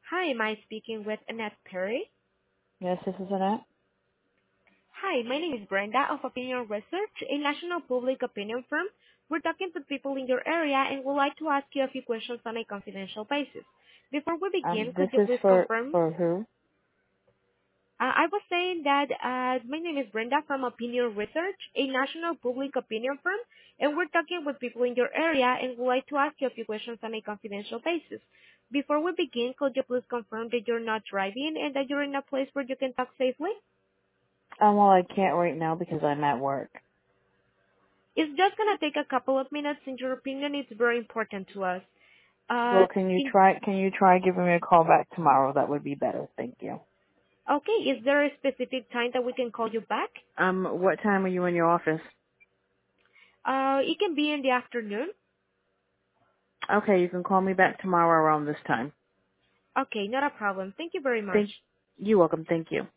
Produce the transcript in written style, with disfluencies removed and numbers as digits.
Hi, am I speaking with Annette Perry? Yes, this is Annette. Hi, my name is Brenda of Opinion Research, a national public opinion firm. We're talking to people in your area and would like to ask you a few questions on a confidential basis. Before we begin, This could you is please for confirm? who? I was saying that my name is Brenda from Opinion Research, a national public opinion firm, and we're talking with people in your area and would like to ask you a few questions on a confidential basis. Before we begin, could you please confirm that you're not driving and that you're in a place where you can talk safely? Well, I can't right now because I'm at work. It's just gonna take a couple of minutes. In your opinion, it's very important to us. Uh, Well, can you in, try giving me a call back tomorrow? That would be better. Thank you. okay, is there a specific time that we can call you back? What time are you in your office? It can be in the afternoon. Okay, you can call me back tomorrow around this time. Okay, not a problem. Thank you very much. You're welcome. Thank you.